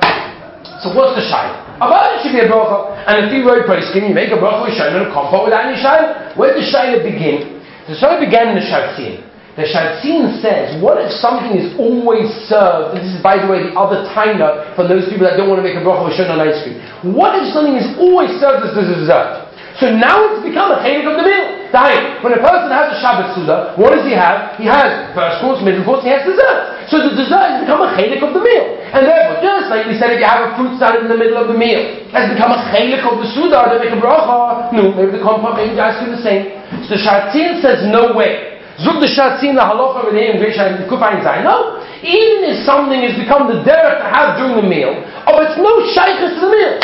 So what's the shaila? About it should be a bracha. And if you wrote poskim, you make a bracha with shaila and a compote without any shaila. Where does the shaila begin? The shaila began in the Shaltzin. The Shaltzin says, what if something is always served, and this is, by the way, the other taina for those people that don't want to make a bracha with shon on ice cream. What if something is always served as a dessert? So now it's become a chelik of the meal. That when a person has a Shabbat Suda, what does he have? He has first course, middle course, and he has dessert. So the dessert has become a chelik of the meal. And therefore, just like we said, if you have a fruit salad in the middle of the meal, it has become a chelik of the Suda, to make a bracha. No, maybe the compote, maybe the ice cream the same. So the Shaltzin says, no way. Zug the Shaltzin, the halacha over there in Grisha and Kufayin Zayin. No, even if something has become the derech to have during the meal, oh, it's no shaykhus to the meal.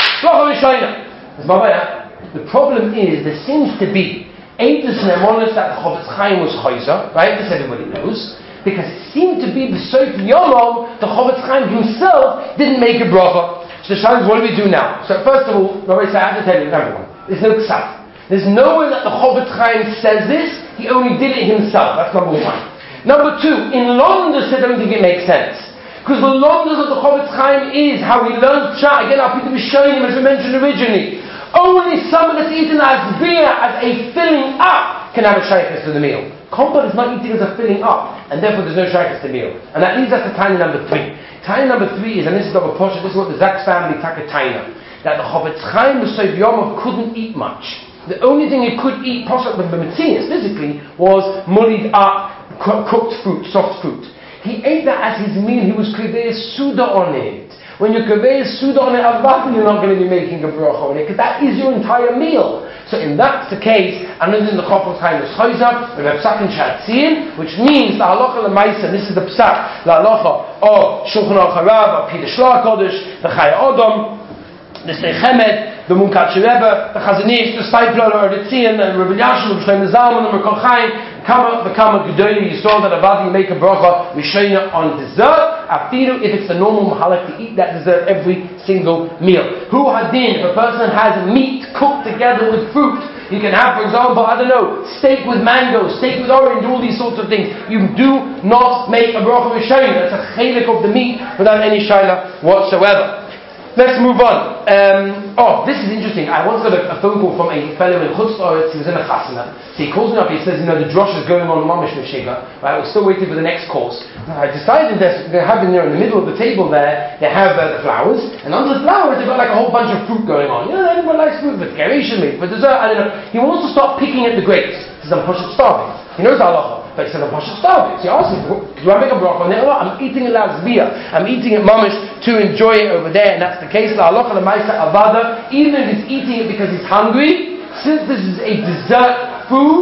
The problem is, there seems to be eightus nemonis that the Chofetz Chaim was chayza, right? This everybody knows. Because it seemed to be the Soif Yomom, the Chofetz Chaim himself didn't make a bracha. So the Shalom, what do we do now? So first of all, Rabbi said, I have to tell you, everyone, there's no ksaf. There's nowhere that the Chofetz Chaim says this. He only did it himself. That's number one. Number two, in London, I don't think it makes sense. Because the London of the Chofetz Chaim is how he learned Pshat. Again, I'll be showing him as we mentioned originally. Only someone that's eaten as beer, as a filling up, can have a shaykhis to the meal. Compote is not eating as a filling up, and therefore there's no shaykhis to the meal. And that leads us to Taina number three. Taina number three is, and this is Rabbi Poshet, this is what the Zaks family taka Taina, that the Chofetz Chaim B'Soif Yomov couldn't eat much. The only thing he could eat, possibly B'Metzias, physically, was mullied up, cooked fruit, soft fruit. He ate that as his meal. He was Kivei Suda on it. When you're Kivei Suda on it, Avati, you're not going to be making a bracha on it, because that is your entire meal. So if that's the case, and then the Chofetz Chaim is Chayza, we have Psak and Shaltzin, which means the halacha l'maisa, this is the Psak, the halacha of Shulchan Aruch Harav, of Peter Shloah Kodesh, the Chaya Odom, the Seichemed, the Munkat Rebbe, the Chazon Ish, the Steipler, the Ritzian, the Rebbe Yashin, the Shlomo Zalman, the Merkol Chaim, the Kama Gedolim. You saw that Avadi you make a bracha Rishayna on dessert, afilu if it's the normal mahalach to eat that dessert every single meal. Hu hadin, if a person has meat cooked together with fruit, you can have, for example, I don't know, steak with mango, steak with orange, all these sorts of things. You do not make a bracha Rishayna. That's a chelik of the meat without any shayla whatsoever. Let's move on. Um, oh, this is interesting. I once got a, a phone call from a fellow in Chutz La'aretz. He was in a chasana. So he calls me up. He says, you know, the drosh is going on mamish m'shiga. Right, we're still waiting for the next course. I decided that they have in there in the middle of the table there. They have uh, the flowers, and under the flowers they've got like a whole bunch of fruit going on. You know, everyone likes fruit, but garisha maybe for dessert. I don't know. He wants to start picking at the grapes. He says, I'm pushing starving. He knows halacha. But he said, I'm Pashat starving. So he asked me, do I make a bracha on it? Oh, I'm eating it lazbia. I'm eating it mamish to enjoy it over there. And that's the case. La halacha l'maisa avada. Even if he's eating it because he's hungry, since this is a dessert food,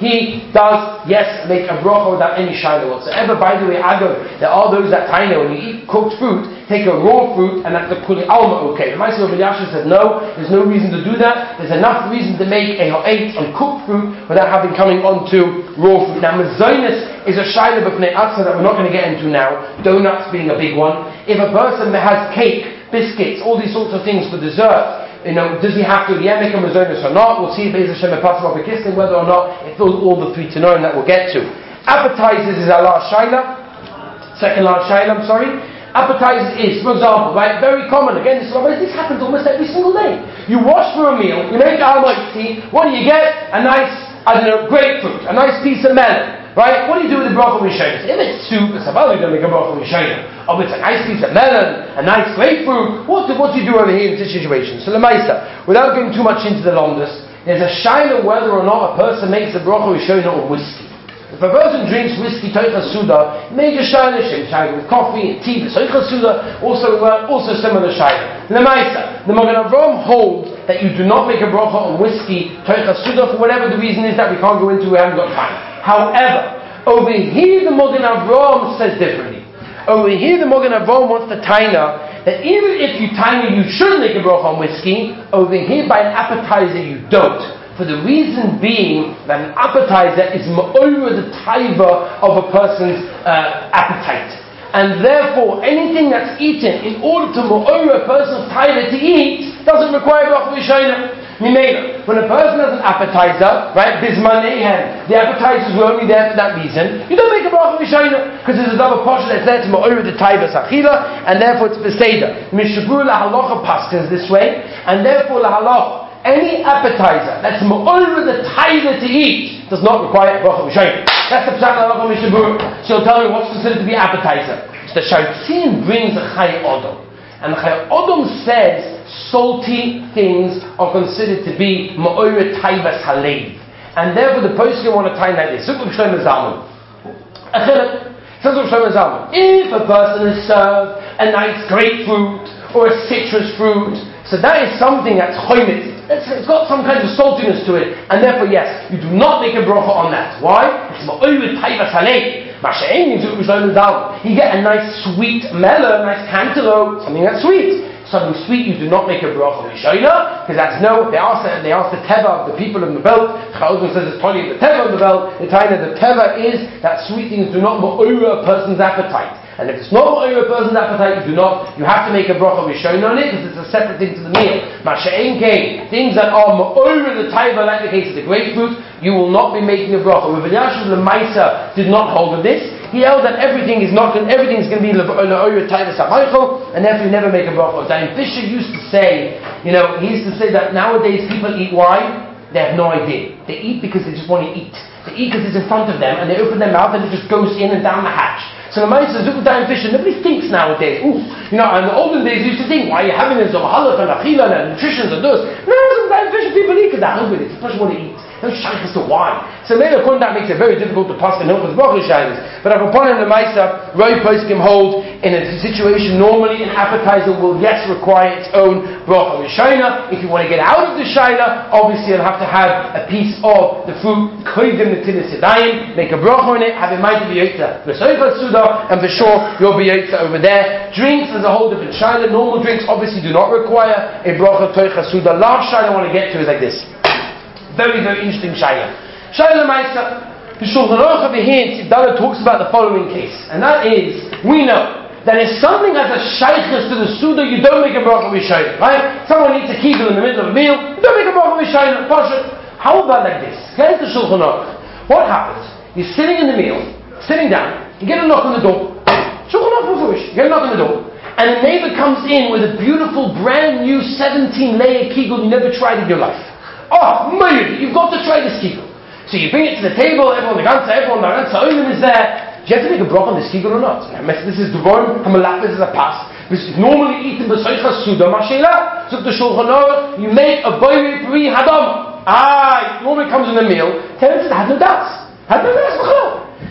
he does, yes, make a bracha without any shaila whatsoever. By the way, Agav, there are those that taina when you eat cooked fruit, take a raw fruit and that's the kuli alma okay. The Maaseh Rabbi Yasha said no, there's no reason to do that. There's enough reason to make a ha'et on cooked fruit without having coming onto raw fruit. Now, mazonis is a shaila b'fnei atzah that we're not going to get into now. Donuts being a big one. If a person has cake, biscuits, all these sorts of things for dessert, you know, does he have to yeah, make a mazonis or not? We'll see Be'ez Hashem Epasim Abakistin whether or not it fills all the three to know, and that we'll get to. Appetizers is our last shaila. Second last shaila, I'm sorry. Appetizers is, for example, right, very common. Again, this, this happens almost every single day. You wash for a meal, you make almond tea, what do you get? A nice, I don't know, grapefruit, a nice piece of melon. Right? What do you do with the bracha rishayna? If it's soup, it's about you don't make a bracha rishayna. Or if it's a nice piece of melon, a nice grapefruit, what do, what do you do over here in this situation? So lemaisa, without going too much into the longest, there's a shayna whether or not a person makes a bracha rishayna on whiskey. If a person drinks whiskey, toicha suda, major shayna, shem shayna with coffee and tea, toicha suda, also also similar shayna. Lemaisa, the Magen Avraham holds that you do not make a bracha on whiskey, toicha suda, for whatever the reason is that we can't go into, we haven't got time. However, over here the Magen Avraham says differently. Over here the Magen Avraham wants the taina that even if you taina you should make a bracha on whiskey, over here by an appetizer you don't. For the reason being that an appetizer is ma'ora the taiva of a person's uh, appetite. And therefore anything that's eaten in order to ma'ora a person's taiva to eat doesn't require bracha rishayna. Mimela, when a person has an appetizer, right, bismanehem, the appetizers were only there for that reason, you don't make a bracha rishayna, because there's another portion that's there to ma'or the taiva sachila, and therefore it's beseder. Mishabur la halacha paskins this way, and therefore la halacha, any appetizer that's ma'or the taiva to eat, does not require a bracha rishayna. That's the pshat la halacha mishabur. So you'll tell me what's considered to be appetizer. So the Shaitzin brings a Chai Odom, and the Chai Odom says salty things are considered to be ma'oret taivas halev, and therefore the poskim want to tie like this. Says Shlomo Zalman, if a person is served a nice grapefruit or a citrus fruit, so that is something that's choymit. It's, it's got some kind of saltiness to it, and therefore yes, you do not make a bracha on that. Why? It's ma'oret taivas halev. You get a nice sweet melon, a nice cantaloupe, something that's sweet. Something sweet, you do not make a bracha rishayna, because that's no. They ask, they ask the teva of the people in the belt. Chazon says it's probably the teva of the belt. The taina, the teva is that sweet things do not ma'ora a person's appetite. And if it's not ma'ora a person's appetite, you do not. You have to make a bracha rishayna on it because it's a separate thing to the meal. Masha'en came things that are ma'ora the taiva, like the case of the grapefruit, you will not be making a bracha. Rabbi Yashav Lemaisa did not hold with this. He held that everything is not everything is going to be la'oyer taivas ha'maychol, and therefore you never make a bracha. Dayan Fisher used to say, you know, he used to say that nowadays people eat why? They have no idea. They eat because they just want to eat. They eat because it's in front of them, and they open their mouth and it just goes in and down the hatch. So the man says, look at Dayan Fisher, nobody thinks nowadays, ooh, you know, in the olden days you used to think, why are you having this of halach and achila and nutrition and those? No, some Dayan Fisher people eat because they're hungry, they just want to eat. No shaykh as to why. So maybe according to that makes it very difficult to pass the hilchos bracha shaylas. But upon him the Maisa, Roy Poskim hold in a situation normally an appetizer will yes require its own bracha rishayna. If you want to get out of the shayla, obviously you'll have to have a piece of the fruit koydim netilas yadayim, make a bracha on it, have in mind to be yotza v'soicha suda, and for sure you'll be yotza over there. Drinks is a whole different shayla. Normal drinks obviously do not require a bracha toicha suda. Last shayla I want to get to is like this. Very, very interesting shayla. Shayla Maisa, the Shulchan Aruch over here in Tzidana talks about the following case, and that is, we know that if something has a shaykhus to the Suda, you don't make a bracha rishayna, right? Someone eats a kibble in the middle of a meal, you don't make a bracha rishayna, pasha. How about like this? Here's the Shulchan Aruch. What happens? You're sitting in the meal, sitting down, you get a knock on the door. Shulchan Aruch Mefurish, you get a knock on the door, and a neighbor comes in with a beautiful, brand new seventeen layer kigul you never tried in your life. Oh, maybe you've got to try this kigul. So you bring it to the table, everyone, the ganze, everyone, the ganze oilim is there. Do you have to make a bracha on this kigul or not? This is duvorim, hamalach, this is a pas. This is normally eaten b'soicha suda mashela. So the Shulchan Aruch, you make a boiri pri hadam. Ah, it normally comes in the meal. Tell us it had no doubts. Had no doubts.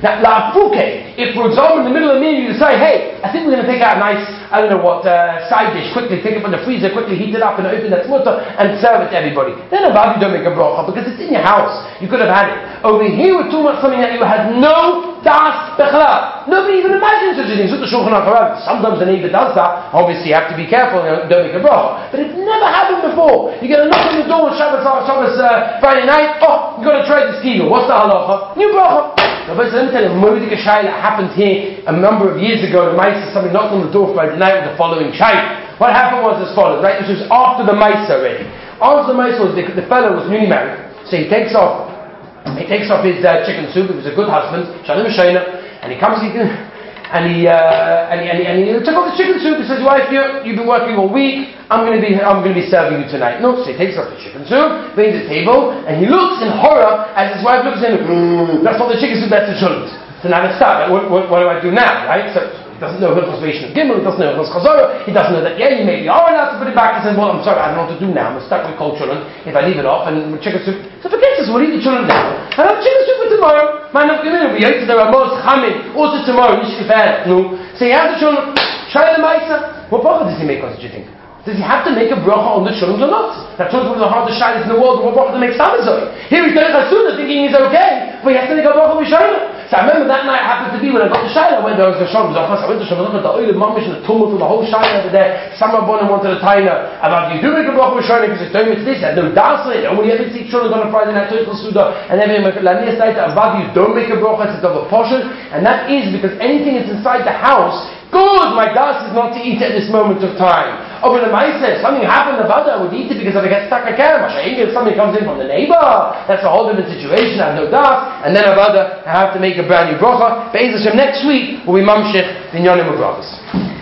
Now, la'afuke, if for example in the middle of the meal you decide, hey, I think we're going to take out a nice, I don't know what, uh, side dish, quickly, take it from the freezer, quickly heat it up and open that smutter and serve it to everybody. Then above you don't make a bracha because it's in your house. You could have had it. Over here we're talking about something that you had no das b'chalal. Nobody even imagines such a thing. Sometimes the neighbor does that. Obviously you have to be careful and don't make a bracha. But it never happened before. You get a knock on the door on Shabbos, Shabbos uh, Friday night, oh, you've got to try this kilo. What's the halacha? New bracha. Now, but let me tell you, a Moedik Shai that happened here a number of years ago. The mice, somebody knocked on the door Friday night with the following Shai. What happened was as follows, right? This was after the mice already. After the mice was, the, the fellow was newly married, so he takes off, he takes off his uh, chicken soup. He was a good husband, Shalom Shayna, and he comes, he, and he, uh, and he, and he, and he took off the chicken soup. He says, "Wife, you, you've been working all week. I'm going to be, I'm going to be serving you tonight." No, so he takes off the chicken soup, brings the table, and he looks in horror as his wife looks at him. Mm, that's not the chicken soup. That's the chulent. So now let's start. What, what, what do I do now, right? So he doesn't know Hilchos Veishon Gimel. He doesn't know Hilchos Chazorah. He doesn't know that. Yeah, you maybe are allowed to put it back. He says, "Well, I'm sorry, I don't know what to do now. I'm stuck with cold chulent. If I leave it off and chicken soup, so forget this. We'll eat the chulent now. I have chicken soup for tomorrow. Man of Gimel, we ate the Ramos Chamin. Also tomorrow, Nishkefar. No. So he has the chulent. Try the Maisa. What bracha does he make? What do you think? Does he have to make a bracha on the chulent or not? That chulent is one of the hardest shaylas in the world. What bracha to make stamazoi? Here he's doing chasuna, thinking he's okay, but he has to make a bracha with shayla. So I remember that night happened to be when I got the shayla. I went there, I was the Shalom, I went to Shalom, the oil of mamish and the tumult of the whole shayla over there. Some rabbanim wanted a taina about you do make a bracha with shayla because it's doing it this. I had no das in it. Only ever see chulent on a Friday night, Toichel Suda, and everything like that. About you don't make a bracha, it's a double portion, and that is because anything that's inside the house. Good, my das is not to eat at this moment of time. Oh, but the mice says something happened about that, I would eat it because if I get stuck I can. If something comes in from the neighbor, that's a whole different situation. I have no das, and then about I have to make a brand new bracha. Be'ez Hashem next week will be mamshich binyanim of brachas.